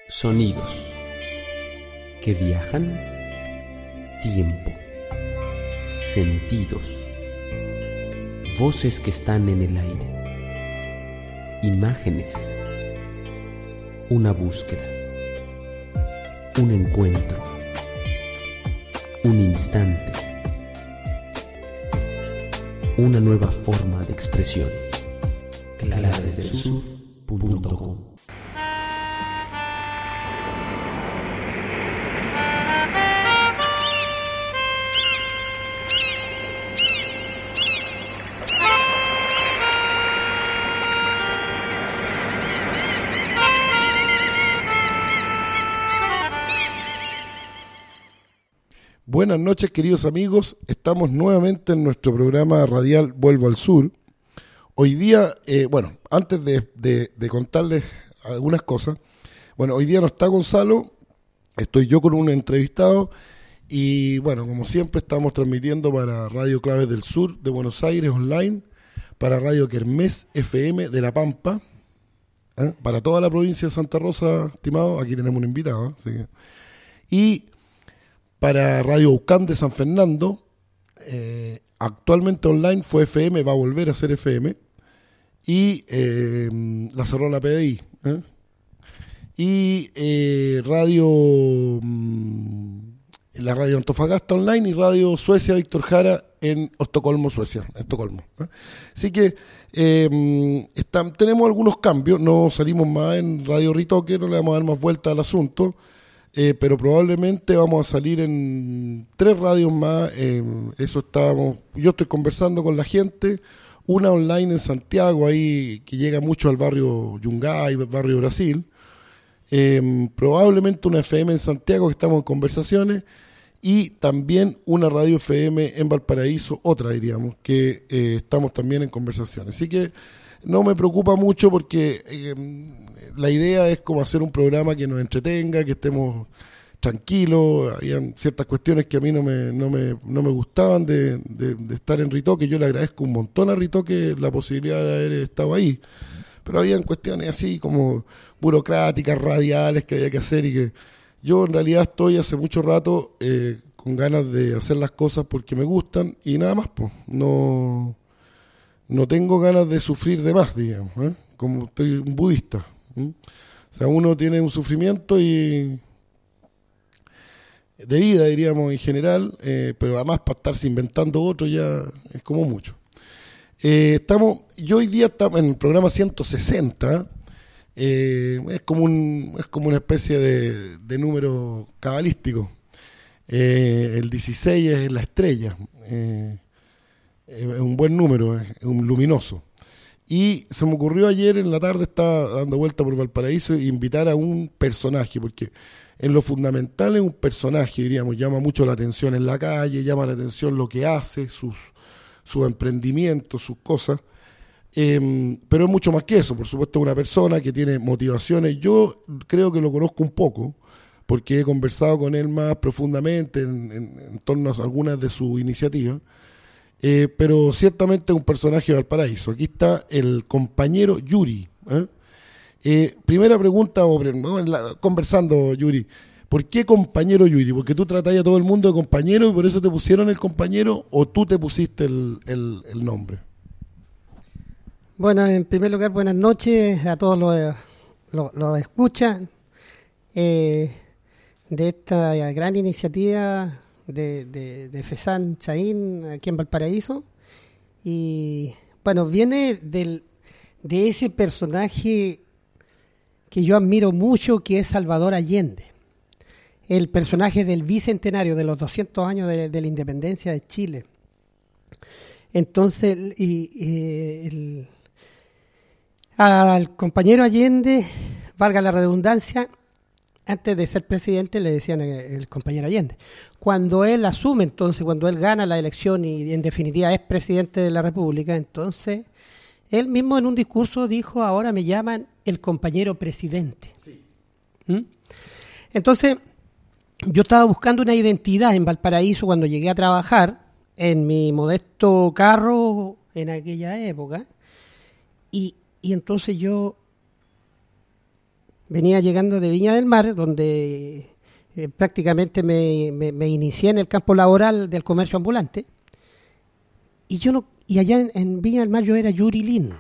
Sonidos que viajan, tiempo, sentidos, voces que están en el aire, imágenes, una búsqueda, un encuentro, un instante, una nueva forma de expresión. Clavesdelsur.com. Buenas noches, queridos amigos. Estamos nuevamente en nuestro programa radial Vuelvo al Sur. Hoy día, antes de contarles algunas cosas, hoy día no está Gonzalo, estoy yo con un entrevistado y, como siempre, estamos transmitiendo para Radio Claves del Sur de Buenos Aires online, para Radio Kermés FM de La Pampa, para toda la provincia de Santa Rosa, estimado, aquí tenemos un invitado, así que, y para Radio Ucán de San Fernando, actualmente online, fue FM, va a volver a ser FM, y la cerró la PDI, y la Radio Antofagasta online y Radio Suecia Víctor Jara en Estocolmo, Suecia, Así que tenemos algunos cambios, no salimos más en Radio Ritoque, no le vamos a dar más vuelta al asunto, pero probablemente vamos a salir en 3 radios más. Yo estoy conversando con la gente, una online en Santiago, ahí que llega mucho al barrio Yungay, barrio Brasil, probablemente una FM en Santiago, que estamos en conversaciones, y también una radio FM en Valparaíso, otra diríamos, que estamos también en conversaciones. Así que no me preocupa mucho porque la idea es como hacer un programa que nos entretenga, que estemos tranquilos. Habían ciertas cuestiones que a mí no me gustaban de estar en Ritoque. Yo le agradezco un montón a Ritoque la posibilidad de haber estado ahí, pero habían cuestiones así como burocráticas, radiales que había que hacer, y que yo en realidad estoy hace mucho rato con ganas de hacer las cosas porque me gustan y nada más, pues. No tengo ganas de sufrir de más, digamos, como estoy un budista. O sea, uno tiene un sufrimiento de vida, diríamos, en general, pero además para estarse inventando otro ya es como mucho. Yo hoy día estamos en el programa 160, es como una especie de número cabalístico. El 16 es la estrella, es un buen número, es un luminoso. Y se me ocurrió ayer en la tarde, estaba dando vuelta por Valparaíso, invitar a un personaje, porque en lo fundamental es un personaje, diríamos, llama mucho la atención en la calle, llama la atención lo que hace, sus emprendimientos, sus cosas, pero es mucho más que eso. Por supuesto, es una persona que tiene motivaciones. Yo creo que lo conozco un poco, porque he conversado con él más profundamente en torno a algunas de sus iniciativas. Pero ciertamente es un personaje de Valparaíso. Aquí está el compañero Yuri. Primera pregunta, conversando, Yuri, ¿por qué compañero Yuri? ¿Porque tú tratás a todo el mundo de compañero y por eso te pusieron el compañero, o tú te pusiste el nombre? Bueno, en primer lugar, buenas noches a todos los escuchan de esta gran iniciativa de FESAN Chaín aquí en Valparaíso. Y viene de ese personaje que yo admiro mucho, que es Salvador Allende, el personaje del bicentenario de los 200 años de la independencia de Chile. Entonces, al compañero Allende, valga la redundancia, antes de ser presidente le decían el compañero Allende. Cuando él asume, entonces, cuando él gana la elección y en definitiva es presidente de la República, entonces él mismo en un discurso dijo: ahora me llaman el compañero presidente. Sí. Entonces, yo estaba buscando una identidad en Valparaíso cuando llegué a trabajar en mi modesto carro en aquella época, y entonces yo venía llegando de Viña del Mar, donde prácticamente me inicié en el campo laboral del comercio ambulante, y allá en Viña del Mar yo era Yurilín.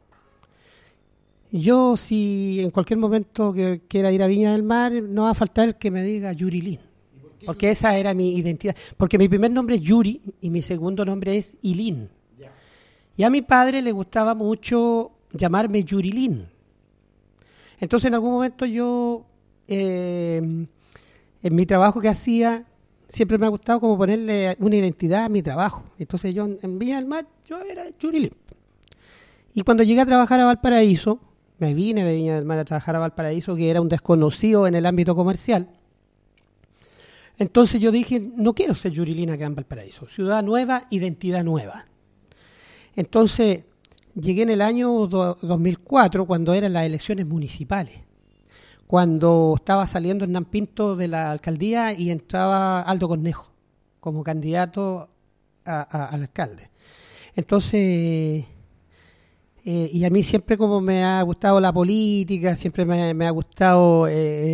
Yo, si en cualquier momento que quiera ir a Viña del Mar, no va a faltar el que me diga Yurilín, porque esa era mi identidad. Porque mi primer nombre es Yuri y mi segundo nombre es Ilín. Y a mi padre le gustaba mucho llamarme Yurilín. Entonces, en algún momento yo, en mi trabajo que hacía, siempre me ha gustado como ponerle una identidad a mi trabajo. Entonces, yo en Viña del Mar, yo era Yurilín. Y cuando llegué a trabajar a Valparaíso, me vine de Viña del Mar a trabajar a Valparaíso, que era un desconocido en el ámbito comercial. Entonces yo dije, no quiero ser Yurilín acá en Valparaíso. Ciudad nueva, identidad nueva. Entonces llegué en el año 2004, cuando eran las elecciones municipales. Cuando estaba saliendo Hernán Pinto de la alcaldía y entraba Aldo Cornejo como candidato al alcalde. Entonces... y a mí siempre como me ha gustado la política, siempre me ha gustado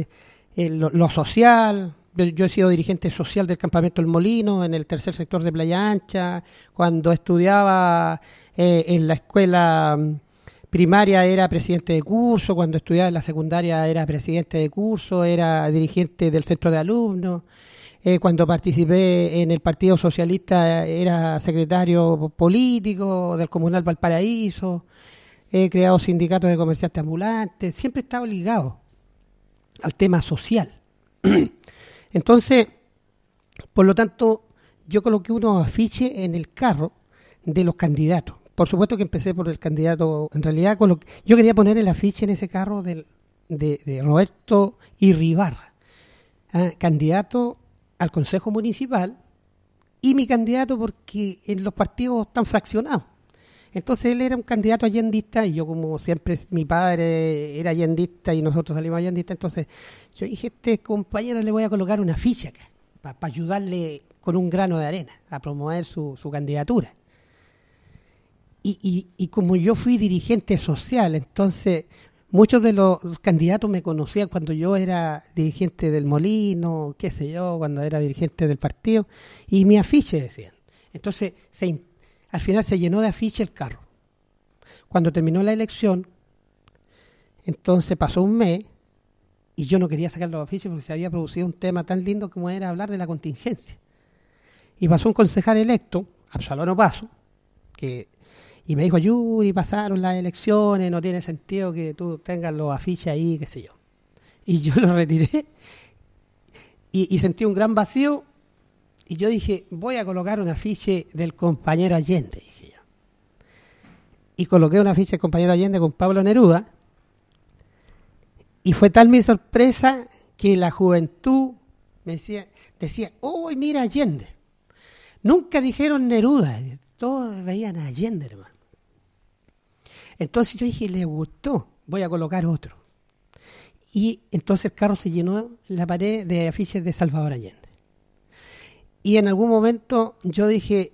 lo social. Yo he sido dirigente social del Campamento El Molino, en el tercer sector de Playa Ancha. Cuando estudiaba en la escuela primaria era presidente de curso, cuando estudiaba en la secundaria era presidente de curso, era dirigente del centro de alumnos. Cuando participé en el Partido Socialista era secretario político del Comunal Valparaíso, he creado sindicatos de comerciantes ambulantes, siempre he estado ligado al tema social. Entonces, por lo tanto, yo coloqué unos afiches en el carro de los candidatos. Por supuesto que empecé por el candidato, en realidad yo quería poner el afiche en ese carro de Roberto Irribarra, candidato al Consejo Municipal, y mi candidato porque en los partidos están fraccionados. Entonces él era un candidato allendista y yo, como siempre mi padre era allendista y nosotros salimos allendistas, entonces yo dije, este compañero le voy a colocar una ficha acá para ayudarle con un grano de arena a promover su candidatura. Y como yo fui dirigente social, entonces muchos de los candidatos me conocían cuando yo era dirigente del Molino, qué sé yo, cuando era dirigente del partido, y mi afiche decían. Entonces, al final se llenó de afiche el carro. Cuando terminó la elección, entonces pasó un mes, y yo no quería sacar los afiches porque se había producido un tema tan lindo como era hablar de la contingencia. Y pasó un concejal electo, Absalón Opaso, y me dijo, Yuri, pasaron las elecciones, no tiene sentido que tú tengas los afiches ahí, qué sé yo. Y yo los retiré y sentí un gran vacío y yo dije, voy a colocar un afiche del compañero Allende, dije yo. Y coloqué un afiche del compañero Allende con Pablo Neruda y fue tal mi sorpresa que la juventud me decía, ¡oh, mira Allende! Nunca dijeron Neruda, todos veían a Allende, hermano. Entonces yo dije, le gustó, voy a colocar otro. Y entonces el carro se llenó la pared de afiches de Salvador Allende. Y en algún momento yo dije,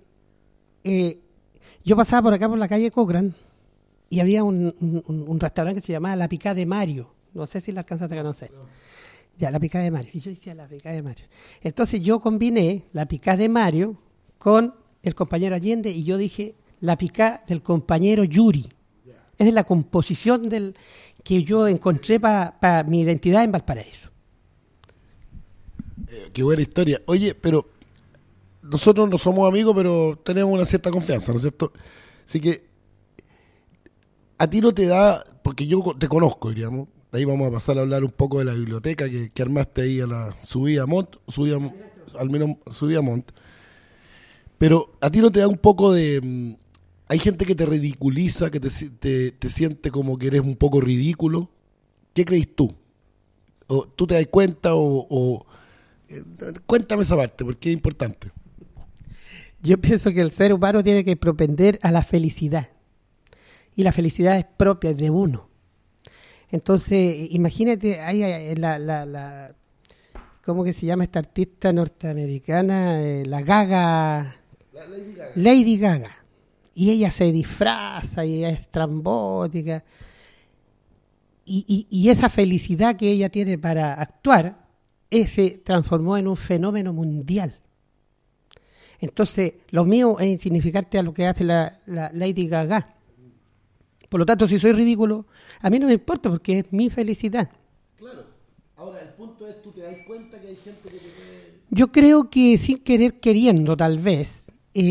yo pasaba por acá por la calle Cochrane y había un restaurante que se llamaba La Picá de Mario. No sé si la alcanzaste a conocer. Ya, La Picá de Mario. Y yo decía, La Picá de Mario. Entonces yo combiné La Picá de Mario con el compañero Allende y yo dije, La Picá del compañero Yuri. Es la composición que yo encontré para mi identidad en Valparaíso. Qué buena historia. Oye, pero nosotros no somos amigos, pero tenemos una cierta confianza, ¿no es cierto? Así que a ti no te da, porque yo te conozco, diríamos, de ahí vamos a pasar a hablar un poco de la biblioteca que armaste ahí a la subida a Mont, pero a ti no te da un poco de... Hay gente que te ridiculiza, que te siente como que eres un poco ridículo. ¿Qué crees tú? ¿O tú te das cuenta cuéntame esa parte, porque es importante. Yo pienso que el ser humano tiene que propender a la felicidad. Y la felicidad es propia, es de uno. Entonces, imagínate, hay ¿cómo que se llama esta artista norteamericana? La Gaga. Lady Gaga. Y ella se disfraza y es estrambótica. y esa felicidad que ella tiene para actuar, se transformó en un fenómeno mundial. Entonces, lo mío es insignificante a lo que hace la Lady Gaga. Por lo tanto, si soy ridículo, a mí no me importa porque es mi felicidad. Claro. Ahora, el punto es, ¿tú te das cuenta que hay gente que te puede...? Yo creo que sin querer queriendo, tal vez,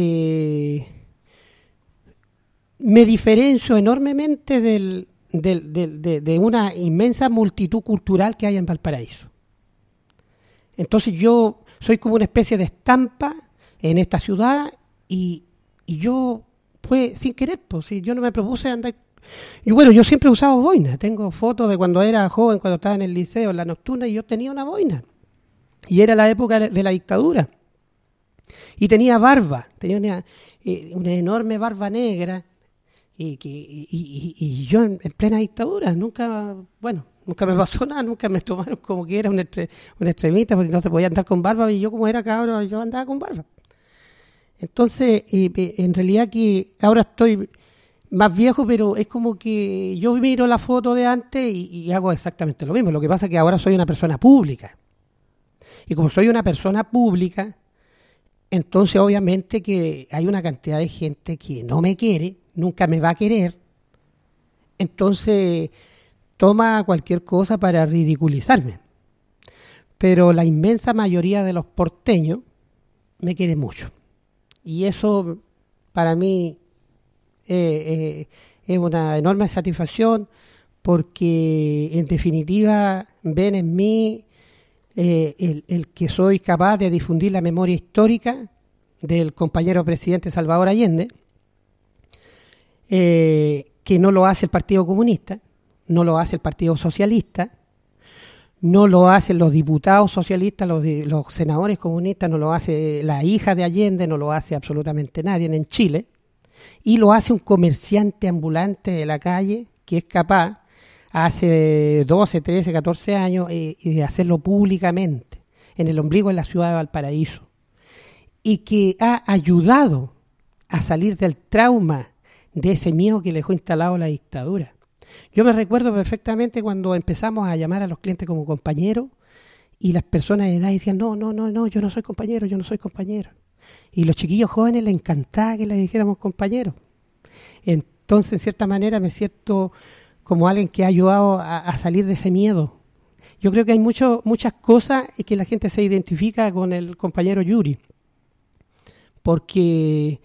me diferencio enormemente de una inmensa multitud cultural que hay en Valparaíso. Entonces yo soy como una especie de estampa en esta ciudad y yo, pues, sin querer, pues, si yo no me propuse andar... Yo siempre he usado boina, tengo fotos de cuando era joven, cuando estaba en el liceo, en la nocturna, y yo tenía una boina. Y era la época de la dictadura. Y tenía barba, tenía una enorme barba negra, y yo en plena dictadura, nunca me pasó nada, nunca me tomaron como que era un extremista, porque no se podía andar con barba, y yo como era cabro, yo andaba con barba. Entonces, en realidad que ahora estoy más viejo, pero es como que yo miro la foto de antes y hago exactamente lo mismo. Lo que pasa es que ahora soy una persona pública. Y como soy una persona pública, entonces obviamente que hay una cantidad de gente que no me quiere, nunca me va a querer, entonces toma cualquier cosa para ridiculizarme. Pero la inmensa mayoría de los porteños me quiere mucho. Y eso para mí es una enorme satisfacción, porque en definitiva ven en mí el que soy capaz de difundir la memoria histórica del compañero presidente Salvador Allende, que no lo hace el Partido Comunista, no lo hace el Partido Socialista, no lo hacen los diputados socialistas, los senadores comunistas, no lo hace la hija de Allende, no lo hace absolutamente nadie en Chile, y lo hace un comerciante ambulante de la calle que es capaz, hace 12, 13, 14 años, y de hacerlo públicamente, en el ombligo de la ciudad de Valparaíso, y que ha ayudado a salir del trauma de ese miedo que le dejó instalado la dictadura. Yo me recuerdo perfectamente cuando empezamos a llamar a los clientes como compañeros, y las personas de edad decían, no, yo no soy compañero. Y los chiquillos jóvenes les encantaba que les dijéramos compañeros. Entonces, en cierta manera, me siento como alguien que ha ayudado a salir de ese miedo. Yo creo que hay muchas cosas y que la gente se identifica con el compañero Yuri, porque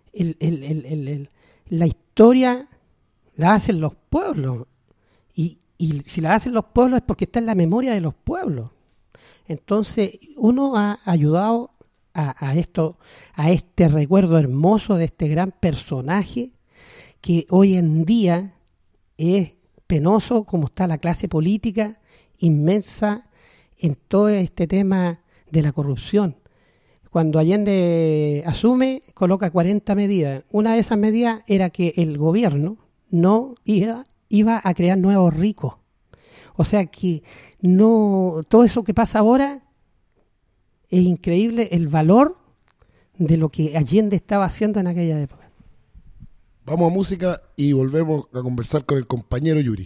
la historia la hacen los pueblos, y si la hacen los pueblos es porque está en la memoria de los pueblos. Entonces uno ha ayudado a este recuerdo hermoso de este gran personaje que hoy en día es penoso, como está la clase política inmensa en todo este tema de la corrupción. Cuando Allende asume, coloca 40 medidas. Una de esas medidas era que el gobierno no iba a crear nuevos ricos. O sea que no, todo eso que pasa ahora es increíble, el valor de lo que Allende estaba haciendo en aquella época. Vamos a música y volvemos a conversar con el compañero Yuri.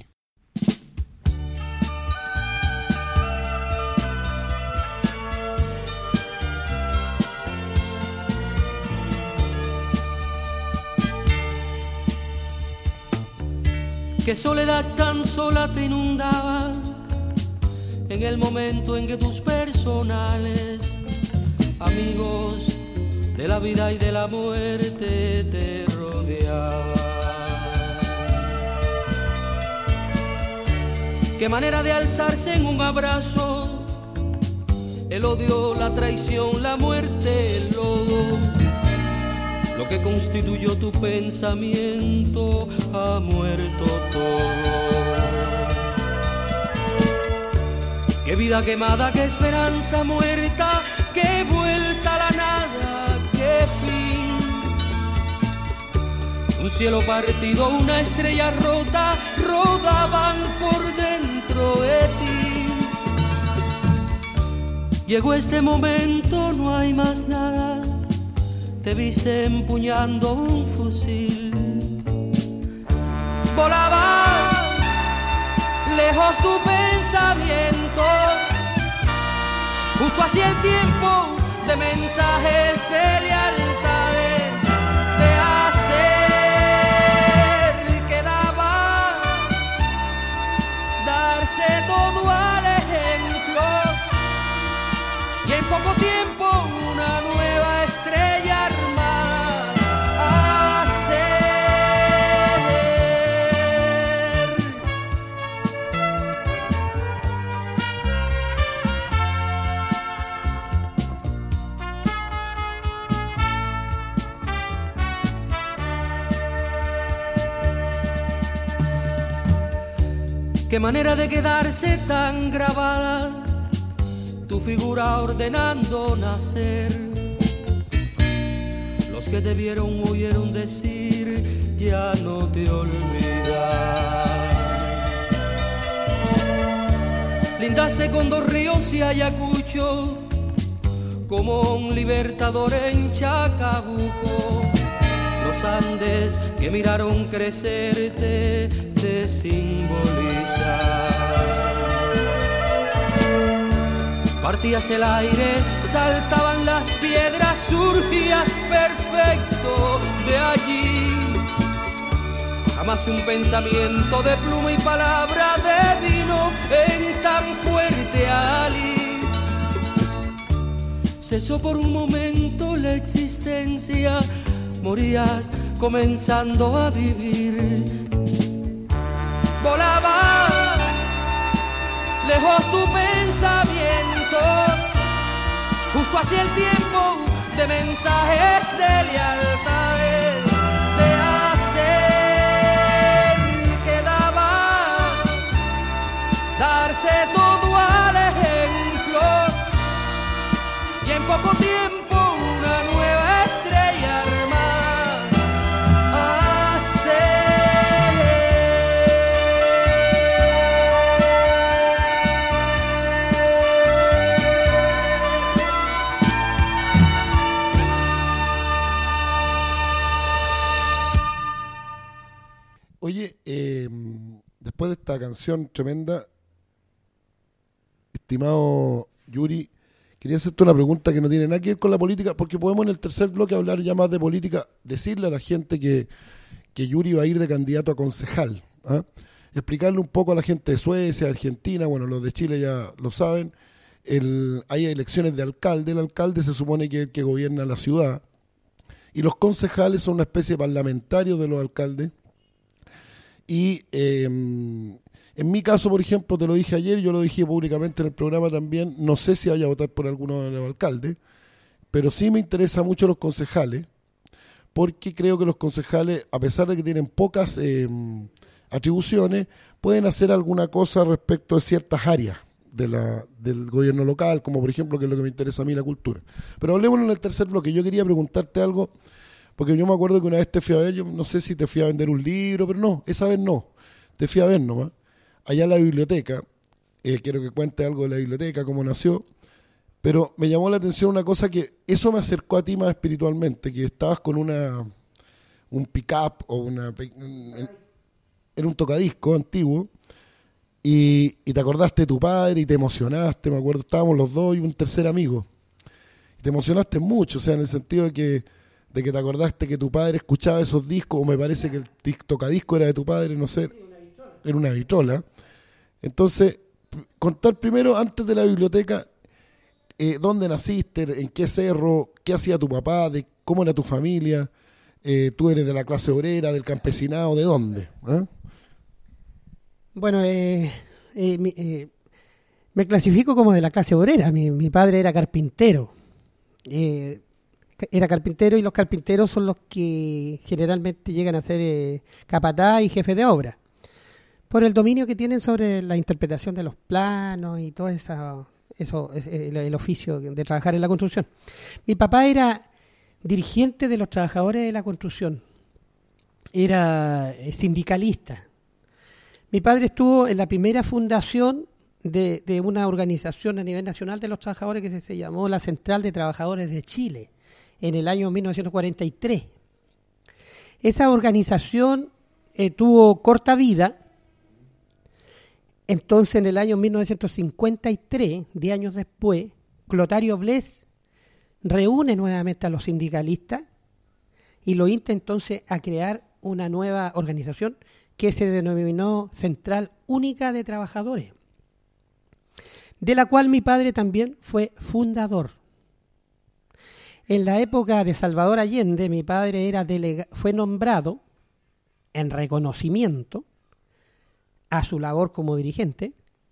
Qué soledad tan sola te inundaba en el momento en que tus personales amigos de la vida y de la muerte te rodeaban. Qué manera de alzarse en un abrazo el odio, la traición, la muerte, el lodo. Lo que constituyó tu pensamiento ha muerto todo. Qué vida quemada, qué esperanza muerta, qué vuelta a la nada, qué fin. Un cielo partido, una estrella rota, rodaban por dentro de ti. Llegó este momento, no hay más nada. Te viste empuñando un fusil. Volaba lejos tu pensamiento, justo hacia el tiempo de mensajes de lealtades, de hacer quedaba darse todo al ejemplo, y en poco tiempo una nueva estrella armada hacer. Qué manera de quedarse tan grabada tu figura ordenando nacer. Los que te vieron oyeron decir ya no te olvidas. Lindaste con dos ríos y Ayacucho como un libertador en Chacabuco. Los Andes que miraron crecerte te simbolizan. Partías el aire, saltaban las piedras, surgías perfecto de allí. Jamás un pensamiento de pluma y palabra de vino en tan fuerte ali. Cesó por un momento la existencia, morías comenzando a vivir. Volaba lejos tu pensamiento, justo hacia el tiempo de mensajes de lealtades, de hacer quedaba darse todo al ejemplo, y en poco tiempo una nueva estrella armada hacer. Oye, después de esta canción tremenda, estimado Yuri, quería hacerte una pregunta que no tiene nada que ver con la política, porque podemos en el tercer bloque hablar ya más de política, decirle a la gente que Yuri va a ir de candidato a concejal, ¿ah? Explicarle un poco a la gente de Suecia, Argentina, bueno, los de Chile ya lo saben, hay elecciones de alcalde, el alcalde se supone que es el que gobierna la ciudad, y los concejales son una especie de parlamentarios de los alcaldes. Y en mi caso, por ejemplo, te lo dije ayer, yo lo dije públicamente en el programa también, no sé si vaya a votar por alguno de los alcaldes, pero sí me interesa mucho los concejales, porque creo que los concejales, a pesar de que tienen pocas atribuciones, pueden hacer alguna cosa respecto de ciertas áreas del gobierno local, como por ejemplo, que es lo que me interesa a mí, la cultura. Pero hablemos en el tercer bloque. Yo quería preguntarte algo, porque yo me acuerdo que una vez te fui a ver, yo no sé si te fui a vender un libro, pero no, esa vez no, te fui a ver nomás, allá en la biblioteca, quiero que cuente algo de la biblioteca, cómo nació, pero me llamó la atención una cosa que eso me acercó a ti más espiritualmente, que estabas con un pick-up o en un tocadisco antiguo, y te acordaste de tu padre y te emocionaste, me acuerdo, estábamos los dos y un tercer amigo, y te emocionaste mucho, o sea, en el sentido de que te acordaste que tu padre escuchaba esos discos, o me parece que el tocadisco era de tu padre, no sé, era una vitrola. Entonces, contar primero, antes de la biblioteca, dónde naciste, en qué cerro, qué hacía tu papá, de cómo era tu familia, tú eres de la clase obrera, del campesinado, ¿de dónde? Bueno, me clasifico como de la clase obrera. Mi padre era carpintero. Era carpintero, y los carpinteros son los que generalmente llegan a ser capataz y jefe de obra, por el dominio que tienen sobre la interpretación de los planos y todo eso es el oficio de trabajar en la construcción. Mi papá era dirigente de los trabajadores de la construcción, era sindicalista. Mi padre estuvo en la primera fundación de una organización a nivel nacional de los trabajadores que se llamó la Central de Trabajadores de Chile, en el año 1943. Esa organización tuvo corta vida, Entonces, en el año 1953, 10 años después, Clotario Blest reúne nuevamente a los sindicalistas y lo insta entonces a crear una nueva organización que se denominó Central Única de Trabajadores, de la cual mi padre también fue fundador. En la época de Salvador Allende, mi padre fue nombrado en reconocimiento a su labor como dirigente,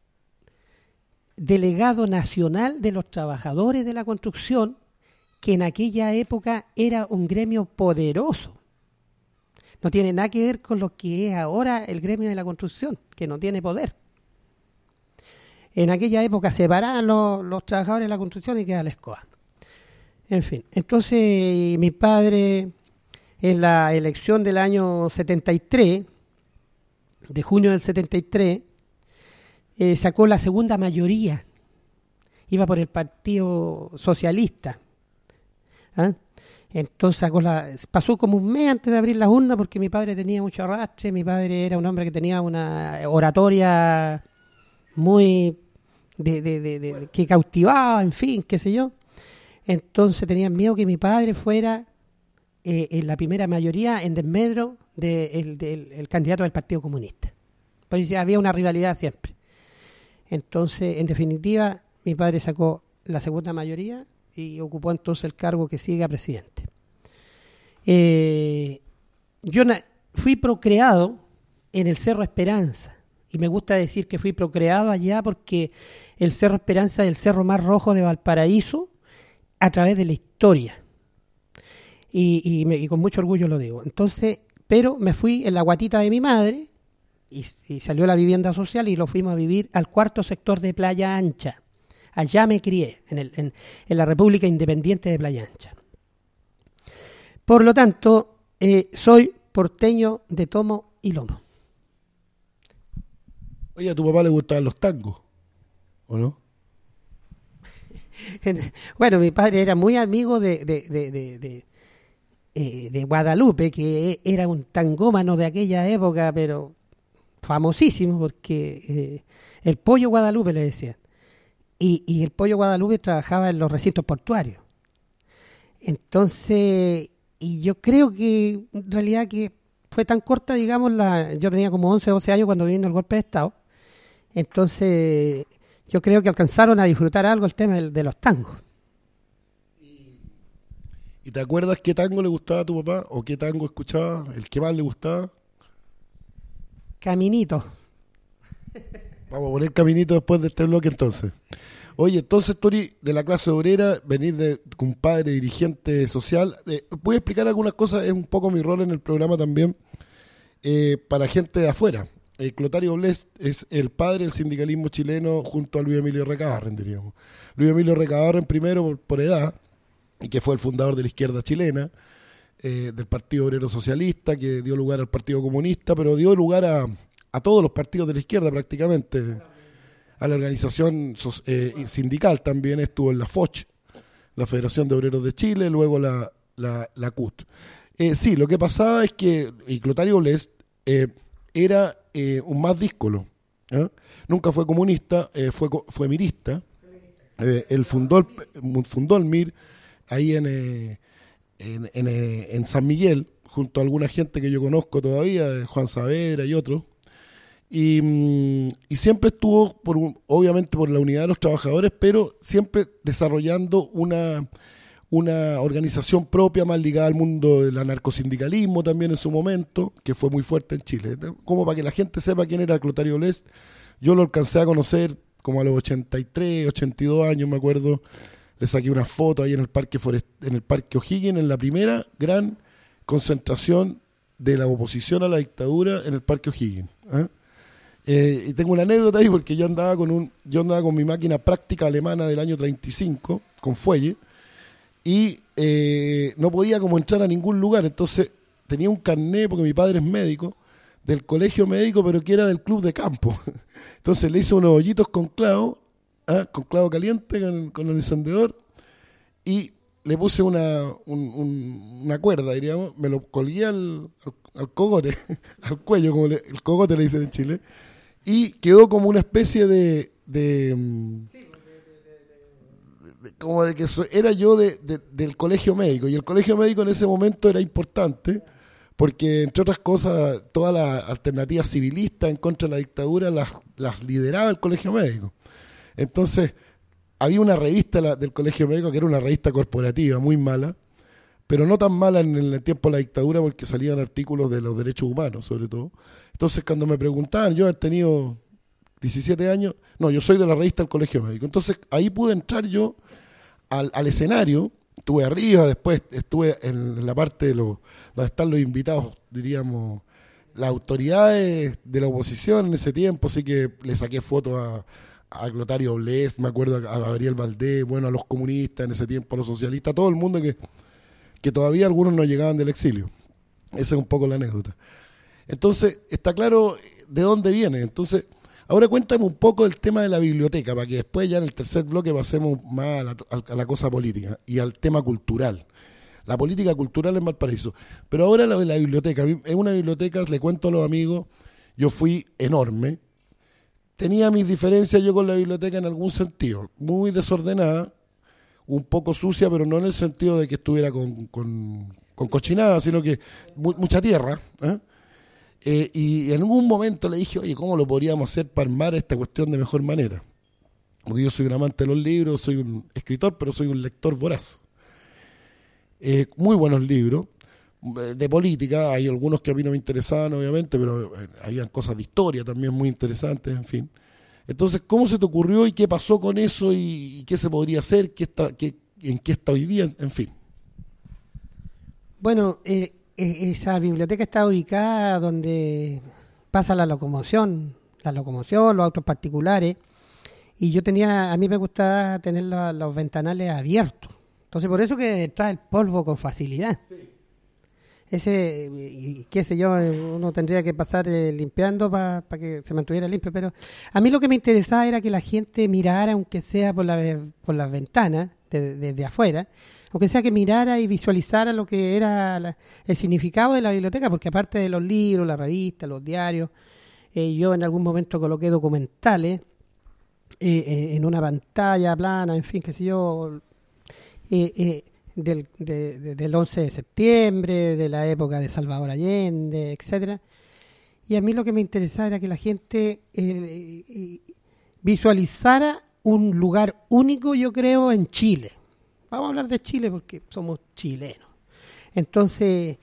delegado nacional de los trabajadores de la construcción, que en aquella época era un gremio poderoso. No tiene nada que ver con lo que es ahora el gremio de la construcción, que no tiene poder. En aquella época separaban los trabajadores de la construcción y quedaba la escoba. En fin, entonces mi padre en la elección del año 73, de junio del 73, sacó la segunda mayoría. Iba por el Partido Socialista. ¿Ah? Entonces pasó como un mes antes de abrir las urnas porque mi padre tenía mucho arrastre. Mi padre era un hombre que tenía una oratoria muy que cautivaba, en fin, qué sé yo. Entonces tenían miedo que mi padre fuera en la primera mayoría en desmedro del candidato del Partido Comunista. Pues había una rivalidad siempre. Entonces, en definitiva, mi padre sacó la segunda mayoría y ocupó entonces el cargo que sigue a presidente. Yo fui procreado en el Cerro Esperanza, y me gusta decir que fui procreado allá porque el Cerro Esperanza es el cerro más rojo de Valparaíso a través de la historia, y con mucho orgullo lo digo. Entonces, pero me fui en la guatita de mi madre y salió la vivienda social y lo fuimos a vivir al cuarto sector de Playa Ancha. Allá me crié, en la República Independiente de Playa Ancha. Por lo tanto, soy porteño de tomo y lomo. Oye, ¿a tu papá le gustaban los tangos? ¿O no? Bueno, mi padre era muy amigo de Guadalupe, que era un tangómano de aquella época, pero famosísimo, porque el Pollo Guadalupe le decían. Y el Pollo Guadalupe trabajaba en los recintos portuarios. Entonces, y yo creo que en realidad que fue tan corta, digamos, yo tenía como 11, 12 años cuando vino el golpe de Estado. Entonces, yo creo que alcanzaron a disfrutar algo el tema de los tangos. ¿Y te acuerdas qué tango le gustaba a tu papá? ¿O qué tango escuchaba? ¿El que más le gustaba? Caminito. Vamos a poner Caminito después de este bloque entonces. Oye, entonces tú eres de la clase obrera, venís de un padre dirigente social. ¿Puedes explicar algunas cosas? Es un poco mi rol en el programa también, para gente de afuera. Clotario Blest es el padre del sindicalismo chileno junto a Luis Emilio Recabarren, diríamos. Luis Emilio Recabarren primero por edad, y que fue el fundador de la izquierda chilena, del Partido Obrero Socialista, que dio lugar al Partido Comunista, pero dio lugar a todos los partidos de la izquierda prácticamente, a la organización sindical también. Estuvo en la FOCH, la Federación de Obreros de Chile, luego la CUT. Sí, lo que pasaba es que Clotario Blest era un más díscolo, nunca fue comunista, fue mirista. Él fundó el MIR ahí en San Miguel, junto a alguna gente que yo conozco todavía, Juan Saavedra y otros. Y siempre estuvo, obviamente, por la unidad de los trabajadores, pero siempre desarrollando una organización propia más ligada al mundo del anarcosindicalismo también en su momento, que fue muy fuerte en Chile. Como para que la gente sepa quién era Clotario Blest, yo lo alcancé a conocer como a los 83, 82 años, me acuerdo. Le saqué una foto ahí en el Parque O'Higgins, en la primera gran concentración de la oposición a la dictadura en el Parque O'Higgins. Y tengo una anécdota ahí porque yo andaba con mi máquina práctica alemana del año 35, con fuelle, y no podía como entrar a ningún lugar. Entonces tenía un carné, porque mi padre es médico, del colegio médico, pero que era del club de campo. Entonces le hice unos hoyitos con clavo caliente, con el encendedor, y le puse una cuerda, diríamos, me lo colgué al cogote, al cuello, como el cogote le dicen en Chile, y quedó como una especie como de que era yo del colegio médico, y el colegio médico en ese momento era importante porque, entre otras cosas, todas las alternativas civilistas en contra de la dictadura las lideraba el colegio médico. Entonces había una revista del colegio médico que era una revista corporativa muy mala, pero no tan mala en el tiempo de la dictadura, porque salían artículos de los derechos humanos sobre todo. Entonces cuando me preguntaban, yo he tenido 17 años, no, yo soy de la revista del colegio médico. Entonces ahí pude entrar yo al escenario, estuve arriba, después estuve en la parte donde están los invitados, diríamos, las autoridades de la oposición en ese tiempo, así que le saqué fotos a Clotario Blest, me acuerdo a Gabriel Valdés, bueno, a los comunistas en ese tiempo, a los socialistas, a todo el mundo que todavía algunos no llegaban del exilio. Esa es un poco la anécdota. Entonces, está claro de dónde viene. Entonces, ahora cuéntame un poco del tema de la biblioteca, para que después ya en el tercer bloque pasemos más a la cosa política y al tema cultural. La política cultural en Valparaíso. Pero ahora la biblioteca. Es una biblioteca, le cuento a los amigos, yo fui enorme. Tenía mis diferencias yo con la biblioteca en algún sentido. Muy desordenada, un poco sucia, pero no en el sentido de que estuviera con cochinada, sino que mucha tierra, y en algún momento le dije, oye, ¿cómo lo podríamos hacer para armar esta cuestión de mejor manera? Porque yo soy un amante de los libros, soy un escritor, pero soy un lector voraz. Muy buenos libros, de política, hay algunos que a mí no me interesaban, obviamente, pero habían cosas de historia también muy interesantes, en fin. Entonces, ¿cómo se te ocurrió y qué pasó con eso y qué se podría hacer, en qué está hoy día, en fin? Bueno, esa biblioteca está ubicada donde pasa la locomoción, los autos particulares, y a mí me gustaba tener los ventanales abiertos. Entonces, por eso que trae el polvo con facilidad. Sí. Qué sé yo, uno tendría que pasar limpiando para que se mantuviera limpio, pero a mí lo que me interesaba era que la gente mirara, aunque sea por las ventanas, desde afuera, aunque sea que mirara y visualizara lo que era el significado de la biblioteca, porque aparte de los libros, las revistas, los diarios, yo en algún momento coloqué documentales en una pantalla plana, en fin, qué sé yo, del 11 de septiembre, de la época de Salvador Allende, etcétera. Y a mí lo que me interesaba era que la gente visualizara un lugar único, yo creo, en Chile. Vamos a hablar de Chile porque somos chilenos. Entonces,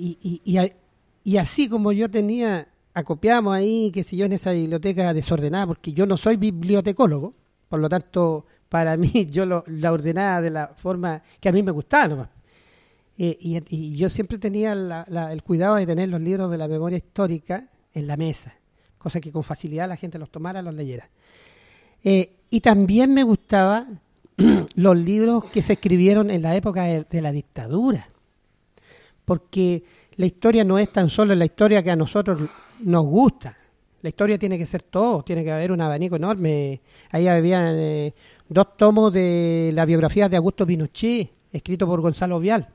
y así como yo acopiamos ahí, qué sé yo, en esa biblioteca desordenada, porque yo no soy bibliotecólogo, por lo tanto, para mí, yo la ordenaba de la forma que a mí me gustaba nomás. Y yo siempre tenía el cuidado de tener los libros de la memoria histórica en la mesa, cosa que con facilidad la gente los tomara, los leyera. Y también me gustaban los libros que se escribieron en la época de la dictadura, porque la historia no es tan solo la historia que a nosotros nos gusta. La historia tiene que ser todo, tiene que haber un abanico enorme. Ahí había 2 tomos de la biografía de Augusto Pinochet, escrito por Gonzalo Vial.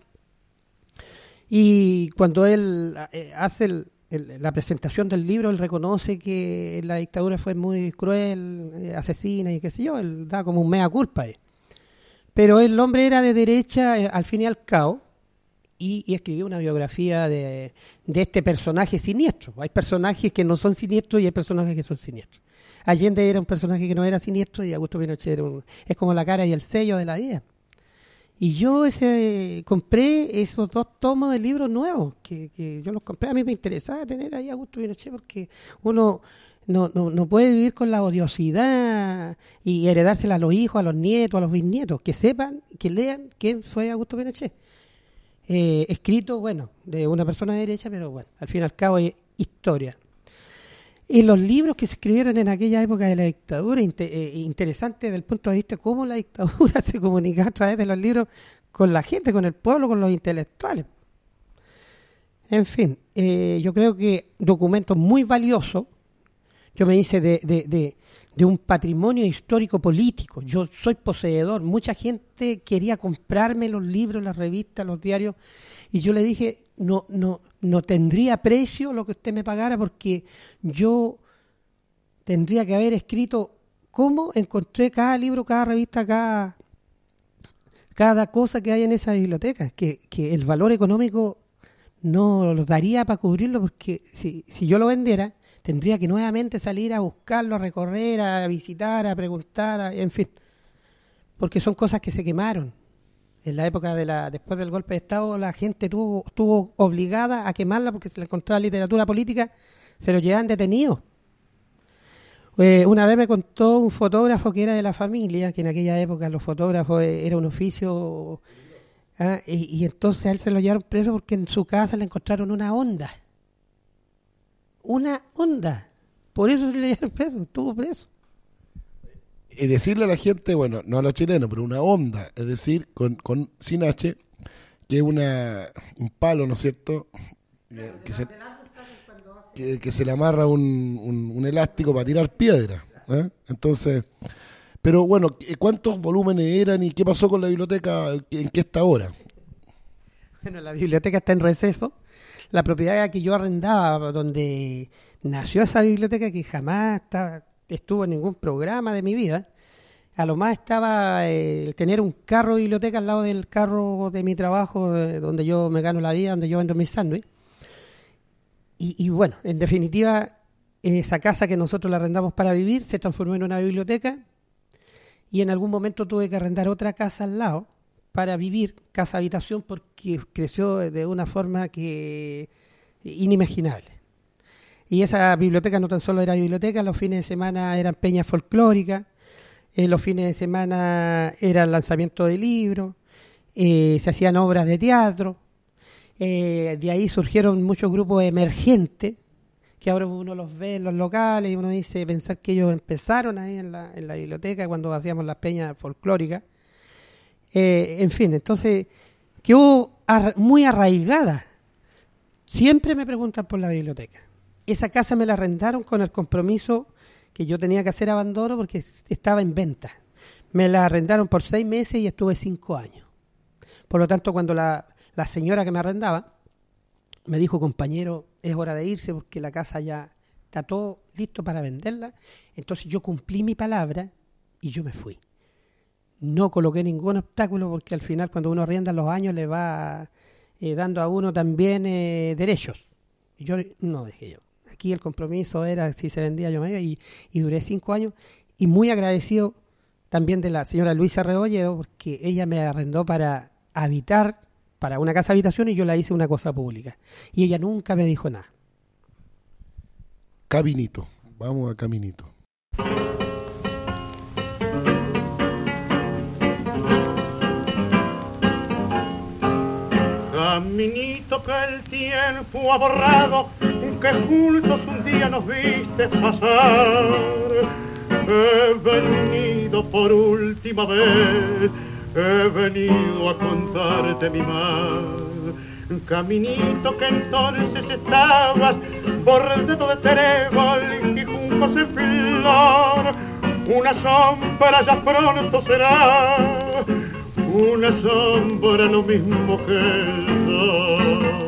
Y cuando él hace la presentación del libro, él reconoce que la dictadura fue muy cruel, asesina y qué sé yo, él da como un mea culpa ahí. Pero el hombre era de derecha, al fin y al cabo, y escribió una biografía de este personaje siniestro. Hay personajes que no son siniestros y hay personajes que son siniestros. Allende era un personaje que no era siniestro y Augusto Pinochet es como la cara y el sello de la vida. Y yo compré esos 2 tomos de libros nuevos, que yo los compré. A mí me interesaba tener ahí a Augusto Pinochet porque uno no puede vivir con la odiosidad y heredársela a los hijos, a los nietos, a los bisnietos, que sepan, que lean quién fue Augusto Pinochet. Escrito, bueno, de una persona de derecha, pero bueno, al fin y al cabo es historia. Y los libros que se escribieron en aquella época de la dictadura, interesante desde el punto de vista de cómo la dictadura se comunicaba a través de los libros con la gente, con el pueblo, con los intelectuales. En fin, yo creo que documentos muy valiosos. Yo me hice de un patrimonio histórico político. Yo soy poseedor. Mucha gente quería comprarme los libros, las revistas, los diarios, y yo le dije, no tendría precio lo que usted me pagara, porque yo tendría que haber escrito cómo encontré cada libro, cada revista, cada cosa que hay en esa biblioteca, que el valor económico no lo daría para cubrirlo, porque si yo lo vendiera, tendría que nuevamente salir a buscarlo, a recorrer, a visitar, a preguntar, en fin, porque son cosas que se quemaron. En la época después del golpe de Estado, la gente estuvo obligada a quemarla porque se le encontraba literatura política, se lo llevaban detenidos. Una vez me contó un fotógrafo que era de la familia, que en aquella época los fotógrafos era un oficio, y entonces a él se lo llevaron preso porque en su casa le encontraron una onda. Una onda. Por eso se le llevaron preso, estuvo preso. Y decirle a la gente, bueno, no a los chilenos, pero una onda, es decir, sin H, que es un palo, ¿no es cierto? Que se le amarra un elástico para tirar piedra. Entonces, pero bueno, ¿cuántos volúmenes eran y qué pasó con la biblioteca? ¿En qué está ahora? Bueno, la biblioteca está en receso. La propiedad que yo arrendaba, donde nació esa biblioteca, que jamás estuvo en ningún programa de mi vida, a lo más estaba el tener un carro de biblioteca al lado del carro de mi trabajo, donde yo me gano la vida, donde yo vendo mis sándwiches. Y bueno, en definitiva, esa casa que nosotros la arrendamos para vivir se transformó en una biblioteca, y en algún momento tuve que arrendar otra casa al lado para vivir, casa habitación, porque creció de una forma que inimaginable. Y esa biblioteca no tan solo era biblioteca, los fines de semana eran peñas folclóricas, los fines de semana era el lanzamiento de libros, se hacían obras de teatro, de ahí surgieron muchos grupos emergentes, que ahora uno los ve en los locales y uno dice, pensar que ellos empezaron ahí en la biblioteca cuando hacíamos las peñas folclóricas. En fin, entonces quedó muy arraigada. Siempre me preguntan por la biblioteca. Esa casa me la arrendaron con el compromiso que yo tenía que hacer abandono porque estaba en venta. Me la arrendaron por 6 meses y estuve 5 años. Por lo tanto, cuando la señora que me arrendaba me dijo, compañero, es hora de irse porque la casa ya está todo listo para venderla, entonces yo cumplí mi palabra y yo me fui. No coloqué ningún obstáculo porque al final cuando uno arrienda los años le va dando a uno también derechos. Yo no dejé yo. Aquí el compromiso era si se vendía yo me iba y duré 5 años y muy agradecido también de la señora Luisa Rebolledo porque ella me arrendó para habitar, para una casa habitación y yo la hice una cosa pública. Y ella nunca me dijo nada. Caminito, vamos a Caminito. Caminito que el tiempo ha borrado, que juntos un día nos viste pasar. He venido por última vez, he venido a contarte mi mal. Caminito que entonces estabas bordeado de trébol y juncos en flor. Una sombra ya pronto será, una sombra lo mismo que el sol.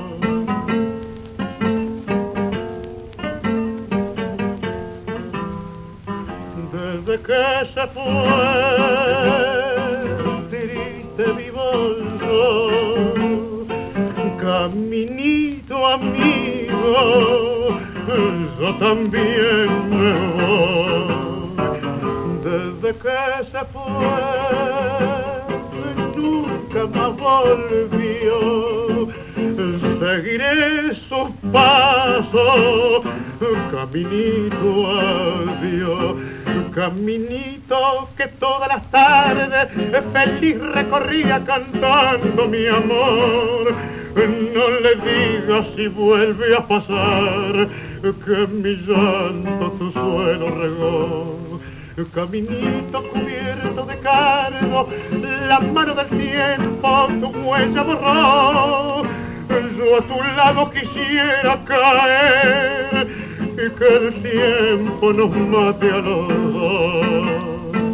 Desde que se fue triste mi bolso, caminito amigo, yo también me voy. Desde que se fue nunca más volvió, seguiré sus pasos, caminito adiós. Caminito que todas las tardes feliz recorría cantando mi amor. No le digas si vuelve a pasar que mi llanto tu suelo regó. Caminito cubierto de cardo, la mano del tiempo tu huella borró. Yo a tu lado quisiera caer y que el tiempo nos mate a los dos.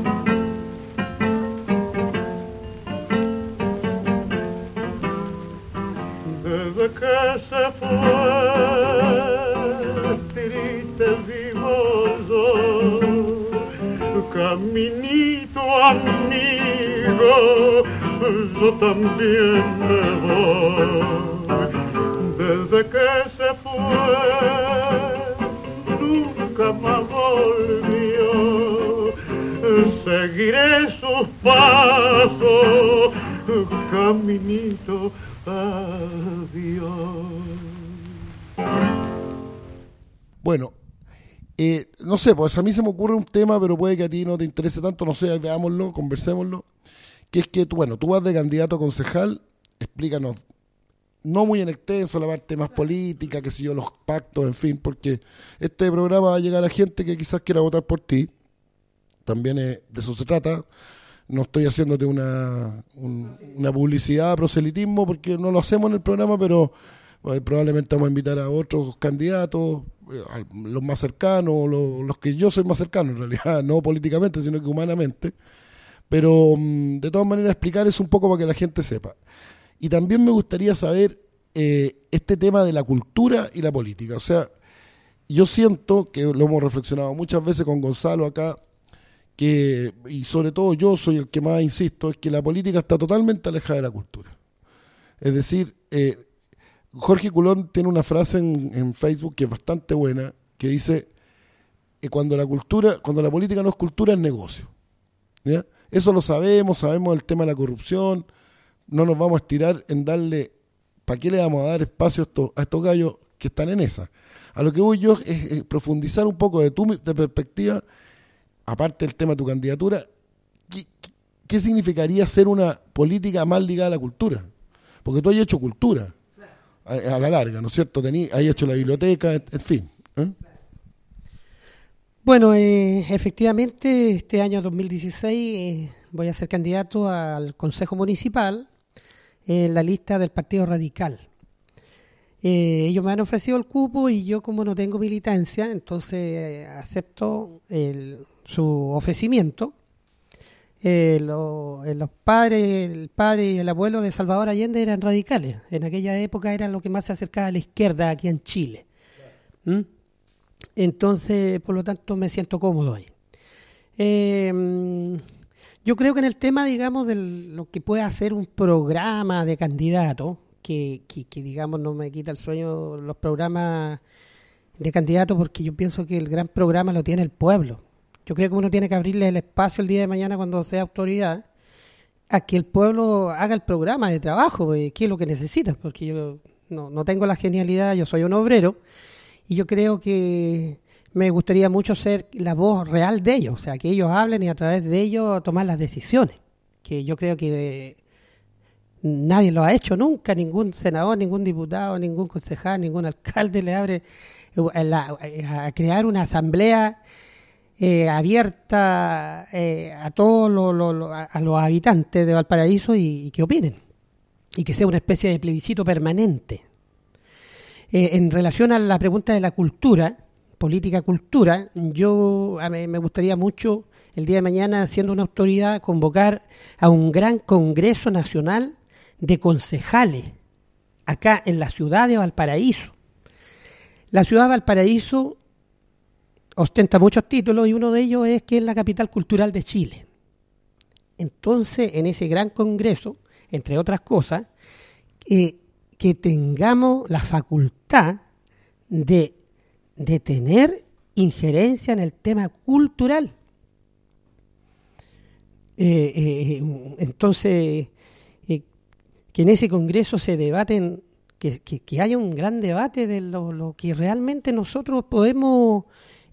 Desde que se fue triste vivo yo, amigo, yo también me voy. Desde que se fue, nunca más volvió. Seguiré sus pasos, caminito, adiós. Bueno, no sé, pues a mí se me ocurre un tema, pero puede que a ti no te interese tanto, no sé, veámoslo, conversémoslo, que es que tú vas de candidato a concejal, explícanos, no muy en extenso la parte más política, que si yo, los pactos, en fin, porque este programa va a llegar a gente que quizás quiera votar por ti, también de eso se trata. No estoy haciéndote una publicidad, proselitismo, porque no lo hacemos en el programa, pero probablemente vamos a invitar a otros candidatos, los más cercanos, los que yo soy más cercano en realidad, no políticamente, sino que humanamente. Pero de todas maneras explicar eso un poco para que la gente sepa. Y también me gustaría saber este tema de la cultura y la política. O sea, yo siento que lo hemos reflexionado muchas veces con Gonzalo acá, y sobre todo yo soy el que más insisto, es que la política está totalmente alejada de la cultura. Es decir, Jorge Culón tiene una frase en Facebook que es bastante buena, que dice que cuando la política no es cultura, es negocio. ¿Ya? Eso lo sabemos el tema de la corrupción, no nos vamos a estirar en darle, ¿para qué le vamos a dar espacio a estos gallos que están en esa? A lo que voy yo es profundizar un poco de perspectiva, aparte del tema de tu candidatura, ¿qué significaría ser una política más ligada a la cultura? Porque tú has hecho cultura, a la larga, ¿no es cierto? Has hecho la biblioteca, en fin. Bueno, efectivamente, este año 2016 voy a ser candidato al Consejo Municipal en la lista del Partido Radical. Ellos me han ofrecido el cupo y yo, como no tengo militancia, entonces acepto su ofrecimiento. Los padres, el padre y el abuelo de Salvador Allende eran radicales. En aquella época eran lo que más se acercaba a la izquierda aquí en Chile. Entonces, por lo tanto, me siento cómodo ahí. Yo creo que en el tema, digamos, de lo que puede hacer un programa de candidato, que digamos, no me quita el sueño los programas de candidato, porque yo pienso que el gran programa lo tiene el pueblo. Yo creo que uno tiene que abrirle el espacio el día de mañana, cuando sea autoridad, a que el pueblo haga el programa de trabajo, qué es lo que necesita, porque yo no tengo la genialidad, yo soy un obrero, y yo creo que me gustaría mucho ser la voz real de ellos, o sea, que ellos hablen y a través de ellos tomar las decisiones, que yo creo que nadie lo ha hecho nunca, ningún senador, ningún diputado, ningún concejal, ningún alcalde le abre a crear una asamblea abierta a todos los habitantes de Valparaíso y que opinen, y que sea una especie de plebiscito permanente. En relación a la pregunta de la cultura, política cultura, me gustaría mucho el día de mañana, siendo una autoridad, convocar a un gran congreso nacional de concejales acá en la ciudad de Valparaíso. La ciudad de Valparaíso ostenta muchos títulos y uno de ellos es que es la capital cultural de Chile. Entonces, en ese gran congreso, entre otras cosas, que tengamos la facultad de tener injerencia en el tema cultural. Entonces, que en ese congreso se debaten, que haya un gran debate de lo que realmente nosotros podemos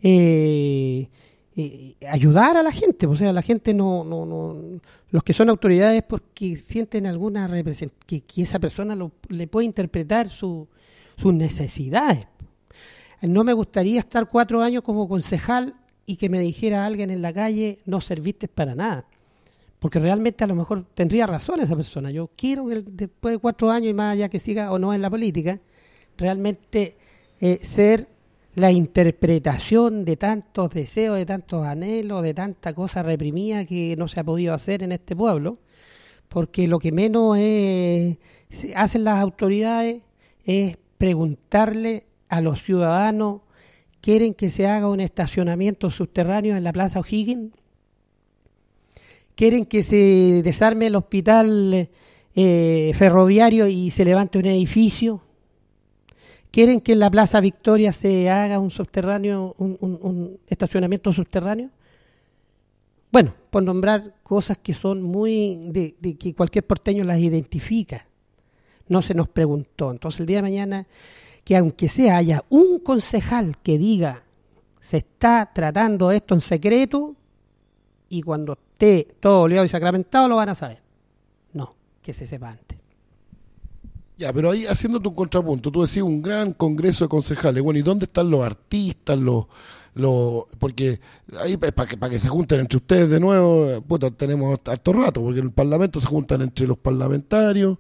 ayudar a la gente. O sea, la gente los que son autoridades porque sienten alguna que esa persona le puede interpretar sus necesidades. No me gustaría estar 4 años como concejal y que me dijera alguien en la calle, no serviste para nada, porque realmente a lo mejor tendría razón esa persona. Yo quiero que después de 4 años y más allá, que siga o no en la política, realmente ser la interpretación de tantos deseos, de tantos anhelos, de tanta cosa reprimida que no se ha podido hacer en este pueblo, porque lo que menos hacen las autoridades es preguntarle a los ciudadanos: ¿quieren que se haga un estacionamiento subterráneo en la Plaza O'Higgins? quieren que se desarme el hospital ferroviario y se levante un edificio, quieren que en la Plaza Victoria se haga un subterráneo, un estacionamiento subterráneo. Bueno, por nombrar cosas que son muy de que cualquier porteño las identifica. No se nos preguntó. Entonces el día de mañana, que aunque sea haya un concejal que diga se está tratando esto en secreto y cuando esté todo oleado y sacramentado lo van a saber. No, que se sepa antes. Ya, pero ahí haciéndote un contrapunto, tú decías un gran congreso de concejales. Bueno, ¿y dónde están los artistas, porque ahí para que se junten entre ustedes de nuevo, puta, tenemos harto rato, porque en el Parlamento se juntan entre los parlamentarios.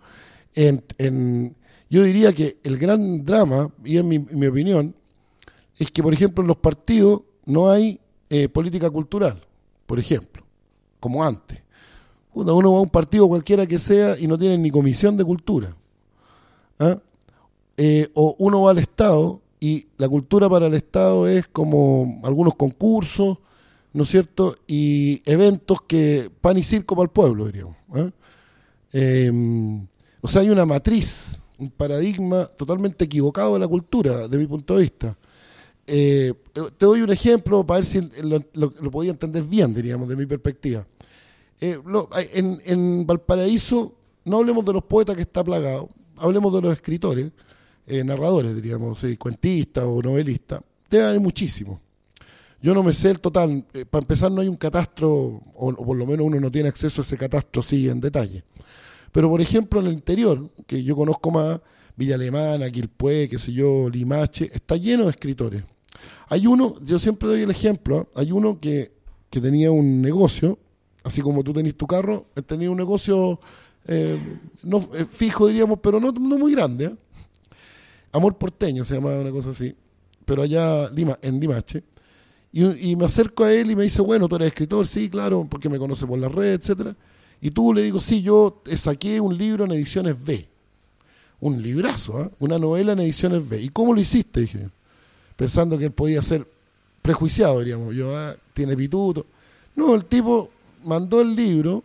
Yo diría que el gran drama, y en mi opinión, es que, por ejemplo, en los partidos no hay política cultural, por ejemplo, como antes. Puta, uno va a un partido cualquiera que sea y no tiene ni comisión de cultura. ¿Ah? O uno va al Estado y la cultura para el Estado es como algunos concursos, ¿no es cierto? Y eventos que pan y circo para el pueblo, diríamos. O sea, hay una matriz, un paradigma totalmente equivocado de la cultura, de mi punto de vista. Te doy un ejemplo para ver si lo podía entender bien, diríamos, de mi perspectiva. En Valparaíso, no hablemos de los poetas que está plagado, hablemos de los escritores, narradores, diríamos, sí, cuentistas o novelistas. Debe haber muchísimos. Yo no me sé el total. Para empezar, no hay un catastro, o por lo menos uno no tiene acceso a ese catastro así en detalle. Pero, por ejemplo, en el interior, que yo conozco más, Villa Alemana, Quilpué, qué sé yo, Limache, está lleno de escritores. Hay uno, yo siempre doy el ejemplo, hay uno que tenía un negocio, así como tú tenés tu carro, él tenía un negocio no fijo, diríamos, pero no muy grande. Amor Porteño se llamaba, una cosa así, pero allá en Limache. Y me acerco a él y me dice, bueno, tú eres escritor, sí, claro, porque me conoce por la red, etcétera. Y tú, le digo, sí, yo saqué un libro en ediciones B. Un librazo, una novela en ediciones B. ¿Y cómo lo hiciste? Dije, pensando que él podía ser prejuiciado, diríamos. Yo, tiene pituto. No, el tipo mandó el libro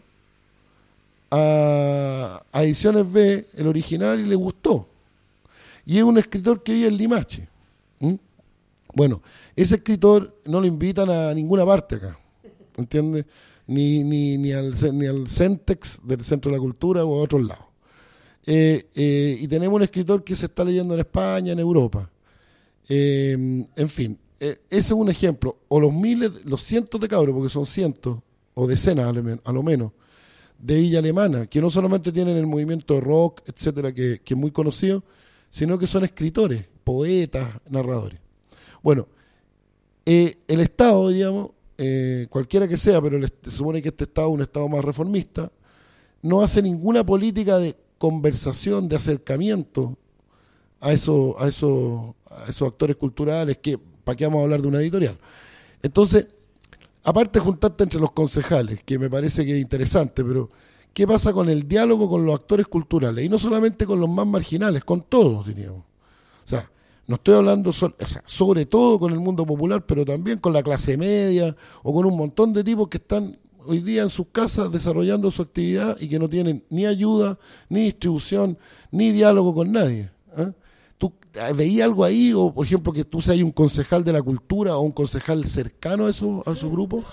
a ediciones B, el original, y le gustó. Y es un escritor que vive en Limache. Bueno, ese escritor no lo invitan a ninguna parte acá, ¿entiendes? Ni al Centex del Centro de la Cultura o a otros lados. Y tenemos un escritor que se está leyendo en España, en Europa. En fin, ese es un ejemplo. O los cientos de cabros, porque son cientos, o decenas a lo menos, de Villa Alemana, que no solamente tienen el movimiento rock, etcétera, que es muy conocido, sino que son escritores, poetas, narradores. Bueno, el Estado, diríamos, cualquiera que sea, pero se supone que este Estado es un Estado más reformista, no hace ninguna política de conversación, de acercamiento a esos actores culturales, que ¿para qué vamos a hablar de una editorial? Entonces, aparte de juntarte entre los concejales, que me parece que es interesante, pero ¿qué pasa con el diálogo con los actores culturales? Y no solamente con los más marginales, con todos, diríamos. O sea, no estoy hablando sobre todo con el mundo popular, pero también con la clase media o con un montón de tipos que están hoy día en sus casas desarrollando su actividad y que no tienen ni ayuda, ni distribución, ni diálogo con nadie. ¿Tú veías algo ahí? O, por ejemplo, que tú seas un concejal de la cultura o un concejal cercano a su grupo.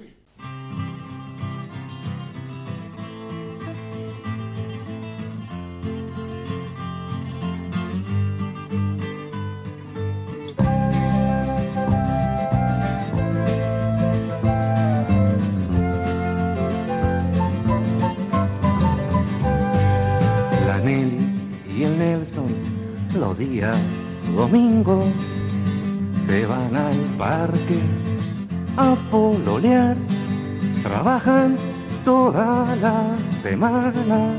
Y el Nelson los días domingos se van al parque a pololear, trabajan toda la semana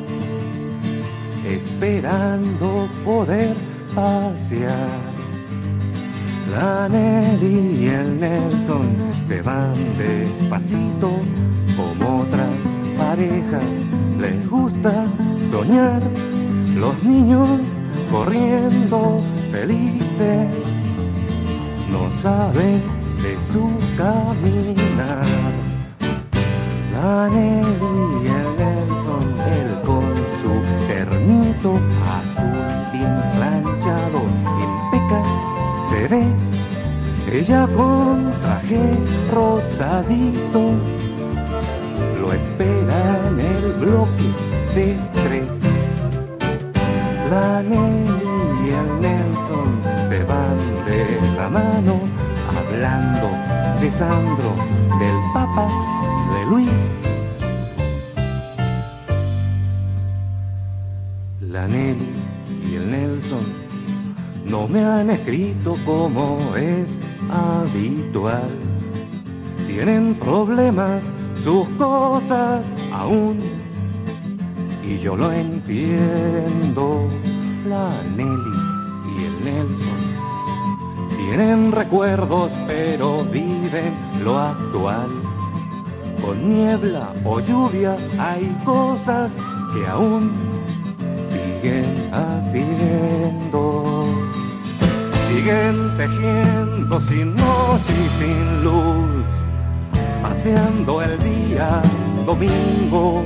esperando poder pasear. La Nelly y el Nelson se van despacito, como otras parejas les gusta soñar. Los niños corriendo felices no saben de su caminar. La Nelly y el Nelson, él con su ternito azul bien planchado, impeca se ve. Ella con traje rosadito lo espera en el bloque de 3. La Nelly y el Nelson se van de la mano hablando de Sandro, del Papa, de Luis. La Nelly y el Nelson no me han escrito como es habitual. Tienen problemas, sus cosas aún, y yo lo entiendo. La Nelly y el Nelson tienen recuerdos, pero viven lo actual. Con niebla o lluvia hay cosas que aún siguen haciendo. Siguen tejiendo sin noche y sin luz, paseando el día domingo.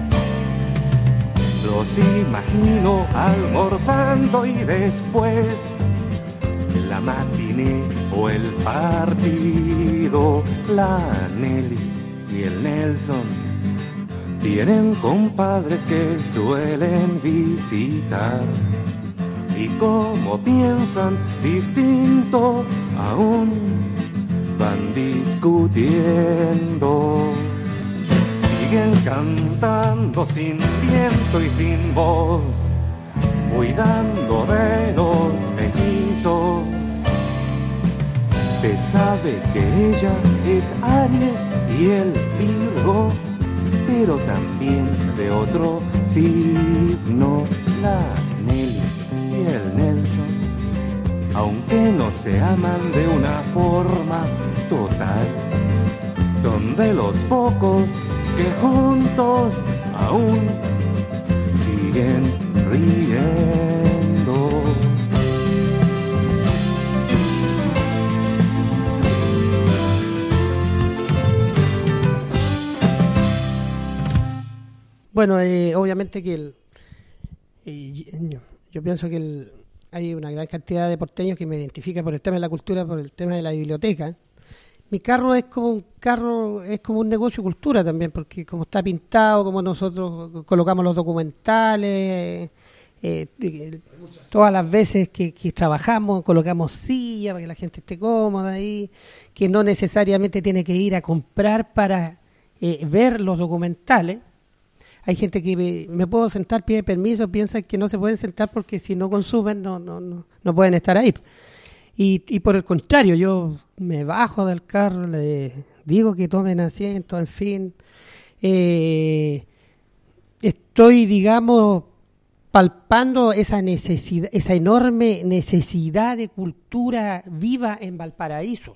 Los imagino almorzando y después la matiné o el partido. La Nelly y el Nelson tienen compadres que suelen visitar, y como piensan distinto aún van discutiendo. Siguen cantando sin viento y sin voz, cuidando de los hechizos. Se sabe que ella es Aries y él Virgo, pero también de otro signo. La Nelly y el Nelson, aunque no se aman de una forma total, son de los pocos que juntos aún siguen riendo. Bueno, obviamente que yo pienso que hay una gran cantidad de porteños que me identifican por el tema de la cultura, por el tema de la biblioteca. Mi carro es como un negocio de cultura también, porque como está pintado, como nosotros colocamos los documentales, todas las veces que trabajamos colocamos sillas para que la gente esté cómoda ahí, que no necesariamente tiene que ir a comprar para ver los documentales. Hay gente que me puedo sentar, pide permiso, piensa que no se pueden sentar porque si no consumen no pueden estar ahí. Y por el contrario, yo me bajo del carro, le digo que tomen asiento, en fin. Estoy, digamos, palpando esa necesidad, esa enorme necesidad de cultura viva en Valparaíso.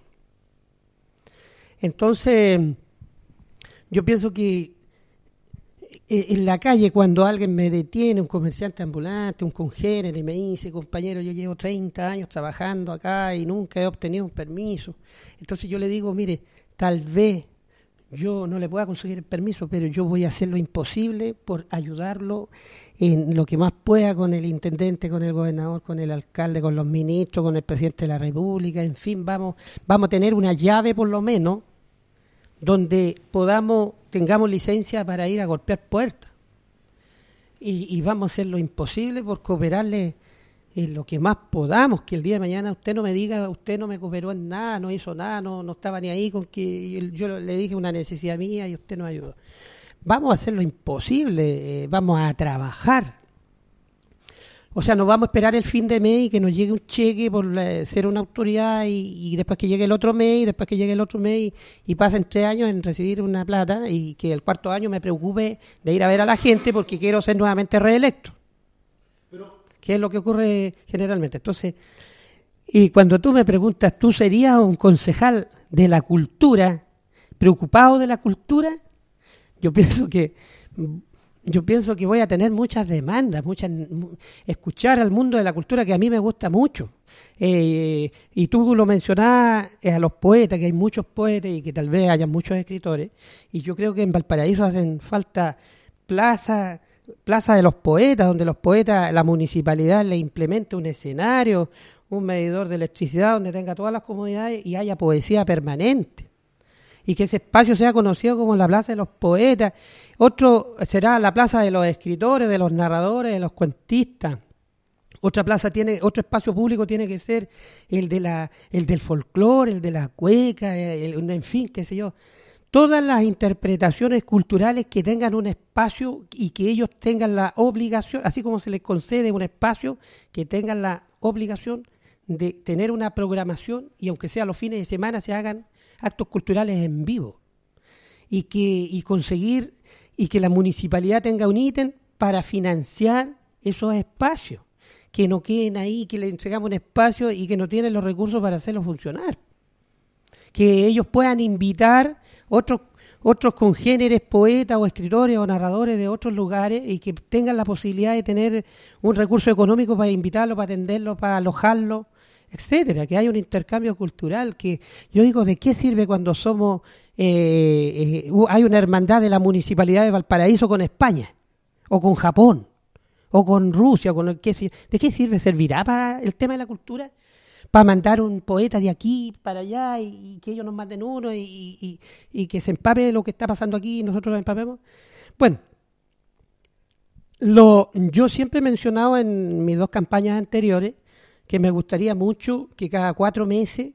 Entonces, yo pienso que en la calle, cuando alguien me detiene, un comerciante ambulante, un congénere, y me dice, compañero, yo llevo 30 años trabajando acá y nunca he obtenido un permiso. Entonces yo le digo, mire, tal vez yo no le pueda conseguir el permiso, pero yo voy a hacer lo imposible por ayudarlo en lo que más pueda con el intendente, con el gobernador, con el alcalde, con los ministros, con el presidente de la República, en fin, vamos a tener una llave por lo menos donde tengamos licencia para ir a golpear puertas y vamos a hacer lo imposible por cooperarle en lo que más podamos, que el día de mañana usted no me diga, usted no me cooperó en nada, no hizo nada, no estaba ni ahí con que yo le dije una necesidad mía y usted no ayudó. Vamos a hacer lo imposible, vamos a trabajar. O sea, no vamos a esperar el fin de mes y que nos llegue un cheque por ser una autoridad y después que llegue el otro mes y después que llegue el otro mes y pasen 3 años en recibir una plata y que el 4º año me preocupe de ir a ver a la gente porque quiero ser nuevamente reelecto. ¿Qué es lo que ocurre generalmente? Entonces, y cuando tú me preguntas, ¿tú serías un concejal de la cultura, preocupado de la cultura? Yo pienso que voy a tener muchas demandas, escuchar al mundo de la cultura que a mí me gusta mucho, Y tú lo mencionabas a los poetas, que hay muchos poetas y que tal vez haya muchos escritores, y yo creo que en Valparaíso hacen falta plaza de los poetas, donde los poetas, la municipalidad le implemente un escenario, un medidor de electricidad donde tenga todas las comodidades y haya poesía permanente. Y que ese espacio sea conocido como la Plaza de los Poetas. Otro será la Plaza de los Escritores, de los Narradores, de los Cuentistas. Otro espacio público tiene que ser el del folclore, el de la cueca, en fin, qué sé yo. Todas las interpretaciones culturales que tengan un espacio y que ellos tengan la obligación, así como se les concede un espacio, que tengan la obligación de tener una programación y aunque sea los fines de semana se hagan actos culturales en vivo y conseguir y que la municipalidad tenga un ítem para financiar esos espacios, que no queden ahí, que le entregamos un espacio y que no tienen los recursos para hacerlo funcionar, que ellos puedan invitar otros congéneres, poetas o escritores o narradores de otros lugares y que tengan la posibilidad de tener un recurso económico para invitarlo, para atenderlo, para alojarlo, etcétera, que haya un intercambio cultural. Que yo digo, ¿de qué sirve cuando somos hay una hermandad de la municipalidad de Valparaíso con España o con Japón o con Rusia? ¿De qué sirve? ¿Servirá para el tema de la cultura? Para mandar un poeta de aquí para allá y que ellos nos manden uno y que se empape de lo que está pasando aquí y nosotros nos empapemos. Bueno, yo siempre he mencionado en mis 2 campañas anteriores que me gustaría mucho que cada 4 meses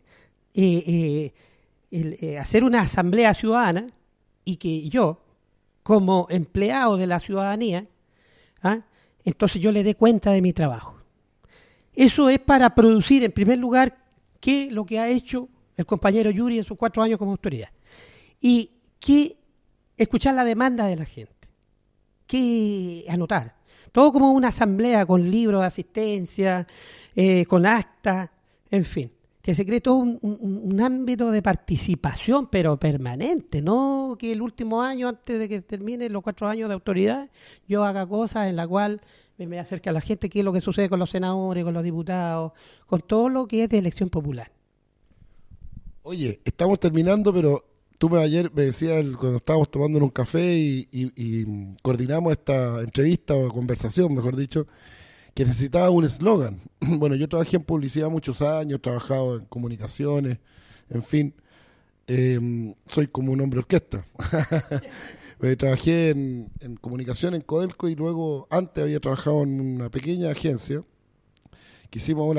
hacer una asamblea ciudadana y que yo, como empleado de la ciudadanía, entonces yo le dé cuenta de mi trabajo. Eso es para producir, en primer lugar, qué es lo que ha hecho el compañero Yuri en sus 4 años como autoridad. Y escuchar la demanda de la gente. Que anotar. Todo como una asamblea con libros de asistencia, con actas, en fin. Que se cree todo un ámbito de participación, pero permanente. No que el último año, antes de que terminen los 4 años de autoridad, yo haga cosas en la cual me acerque a la gente, qué es lo que sucede con los senadores, con los diputados, con todo lo que es de elección popular. Oye, estamos terminando, pero tú ayer me decías cuando estábamos tomando un café y coordinamos esta entrevista o conversación, mejor dicho, que necesitaba un eslogan. Bueno, yo trabajé en publicidad muchos años, he trabajado en comunicaciones, en fin, soy como un hombre orquesta. Trabajé en comunicación en Codelco y luego antes había trabajado en una pequeña agencia que hicimos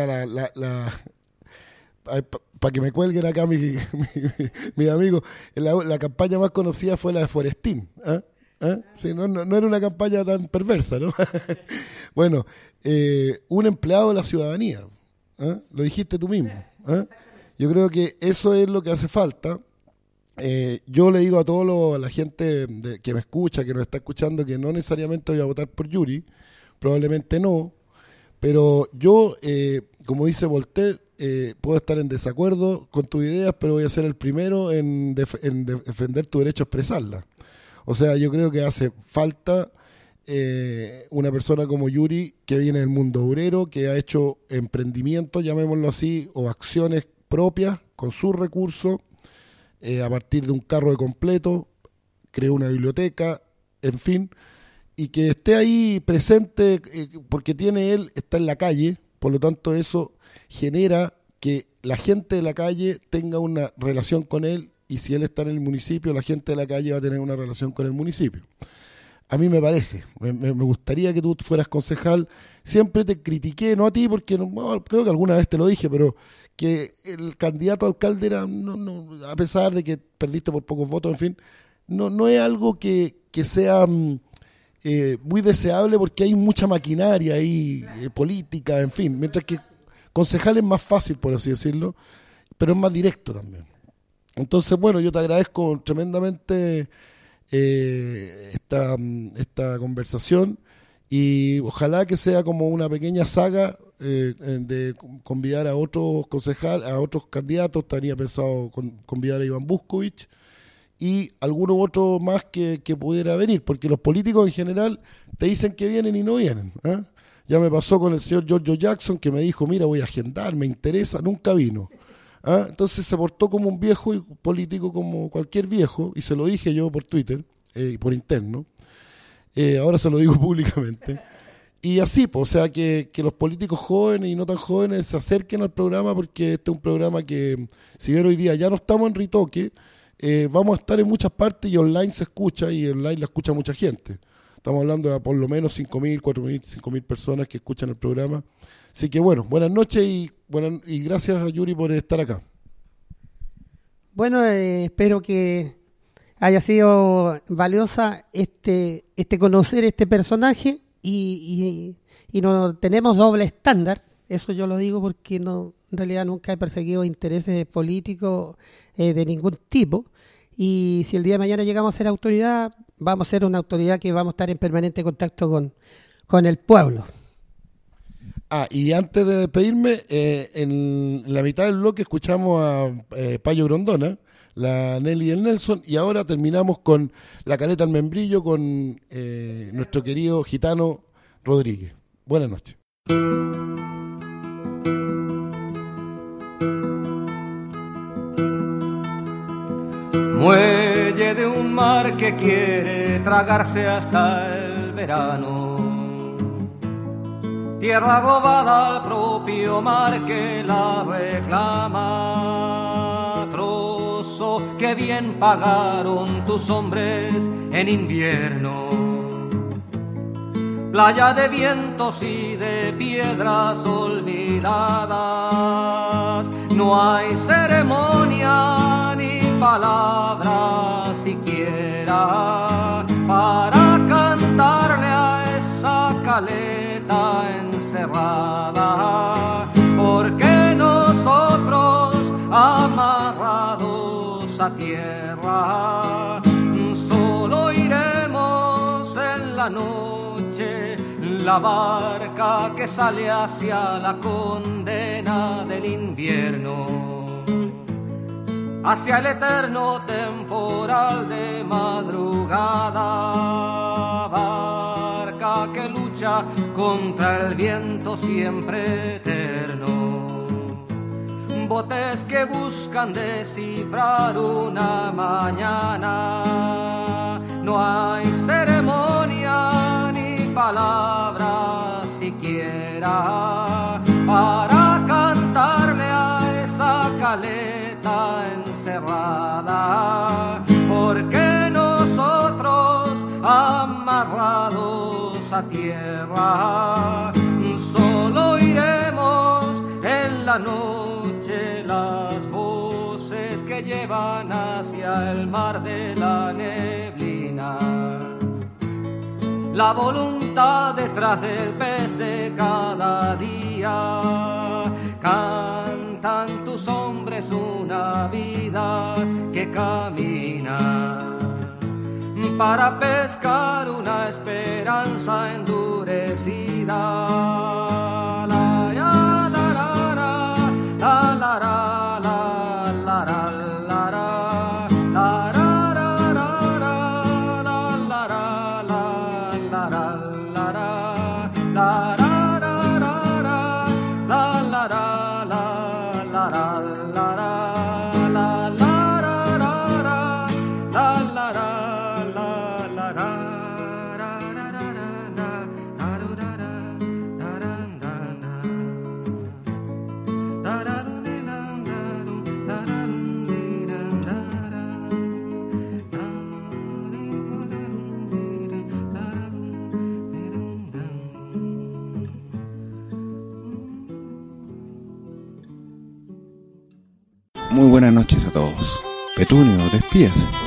para que me cuelguen acá mis amigos, la campaña más conocida fue la de Forestín. Sí, no era una campaña tan perversa, ¿no? Bueno, un empleado de la ciudadanía, lo dijiste tú mismo. Yo creo que eso es lo que hace falta. Yo le digo a la gente que me escucha, que nos está escuchando, que no necesariamente voy a votar por Yuri, probablemente no, pero yo, como dice Voltaire, puedo estar en desacuerdo con tus ideas, pero voy a ser el primero en defender tu derecho a expresarla. O sea, yo creo que hace falta una persona como Yuri, que viene del mundo obrero, que ha hecho emprendimientos, llamémoslo así, o acciones propias con sus recursos, a partir de un carro de completo, creó una biblioteca, en fin, y que esté ahí presente porque está en la calle, por lo tanto eso genera que la gente de la calle tenga una relación con él, y si él está en el municipio, la gente de la calle va a tener una relación con el municipio. A mí me parece, me gustaría que tú fueras concejal. Siempre te critiqué, no a ti, porque creo que alguna vez te lo dije, pero que el candidato a alcalde era, no, a pesar de que perdiste por pocos votos, en fin, no es algo que sea muy deseable, porque hay mucha maquinaria ahí, política, en fin, mientras que concejal es más fácil, por así decirlo, pero es más directo también. Entonces, bueno, yo te agradezco tremendamente esta conversación, y ojalá que sea como una pequeña saga de convidar a otros concejales, a otros candidatos. Tenía pensado convidar a Iván Buscovich y algunos otros más que pudiera venir, porque los políticos en general te dicen que vienen y no vienen, Ya me pasó con el señor Giorgio Jackson, que me dijo, mira, voy a agendar, me interesa, nunca vino. ¿Ah? Entonces se portó como un viejo político, como cualquier viejo, y se lo dije yo por Twitter, por interno. Ahora se lo digo públicamente. Y así, pues, o sea, que los políticos jóvenes y no tan jóvenes se acerquen al programa, porque este es un programa que, si bien hoy día ya no estamos en Ritoque, vamos a estar en muchas partes y online se escucha, y online la escucha mucha gente. Estamos hablando de por lo menos 5.000, 4.000, 5.000 personas que escuchan el programa. Así que bueno, buenas noches y gracias a Yuri por estar acá. Bueno, espero que haya sido valiosa este conocer este personaje y no tenemos doble estándar. Eso yo lo digo porque no, en realidad nunca he perseguido intereses políticos de ningún tipo. Y si el día de mañana llegamos a ser autoridad, vamos a ser una autoridad que vamos a estar en permanente contacto con el pueblo. Y antes de despedirme, en la mitad del bloque escuchamos a Payo Grondona, la Nelly y el Nelson, y ahora terminamos con la Caleta al Membrillo con nuestro querido gitano Rodríguez. Buenas noches. Muelle de un mar que quiere tragarse hasta el verano, tierra robada al propio mar que la reclama, trozo que bien pagaron tus hombres en invierno, playa de vientos y de piedras olvidadas, no hay ceremonia ni palabras siquiera para cantarle a esa caleta encerrada, porque nosotros amarrados a tierra solo iremos en la noche, la barca que sale hacia la condena del invierno, hacia el eterno temporal de madrugada, barca que lucha contra el viento siempre eterno, botes que buscan descifrar una mañana, no hay ceremonia ni palabras siquiera para cantarle a esa caleta encerrada, porque nosotros amarrados a tierra solo iremos en la noche, las voces que llevan hacia el mar de la neblina, la voluntad detrás del pez de cada día, cantan tus hombres una vida que camina para pescar una esperanza endurecida. La la la la la la la la la la Muy buenas noches a todos. Petunio, ¿te espías?